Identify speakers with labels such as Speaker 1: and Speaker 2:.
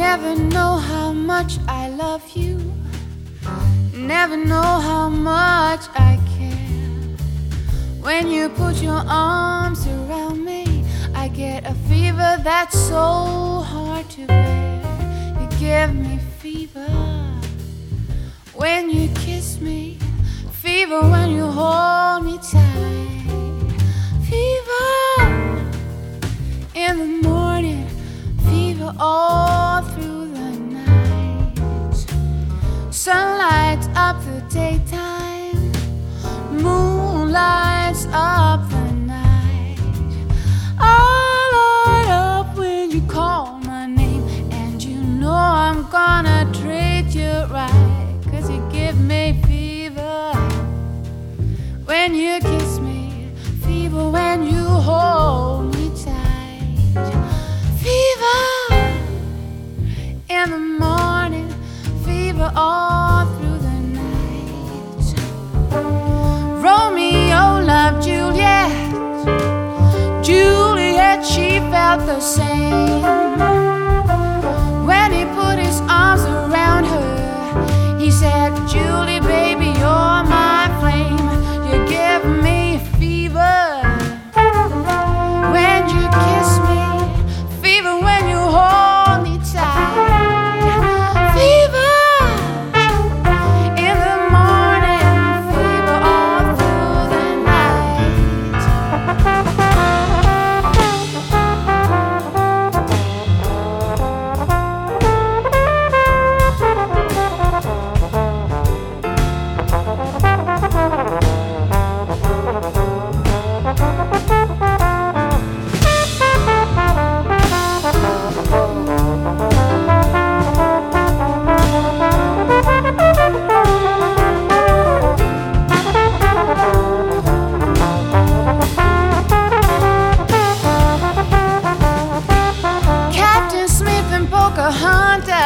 Speaker 1: Never know how much I love you. Never know how much I care. When you put your arms around me, I get a fever that's so hard to bear. You give me fever when you kiss me, fever when you hold me tight, fever in the morning, fever all through the night. Sun lights up the daytime, moon lights up the night. I light up when you call my name, and you know I'm gonna treat you right, 'cause you give me fever when you kiss me, fever when you hold me tight, fever in the morning, fever all through the night. Romeo loved Juliet, Juliet, she felt the same. When he put his arms around her, he said, Julie, baby, you're my flame. You give me fever when you kiss me, fever when you hold me tight, fever in the morning, fever all through the night. Captain Smith and Pocahontas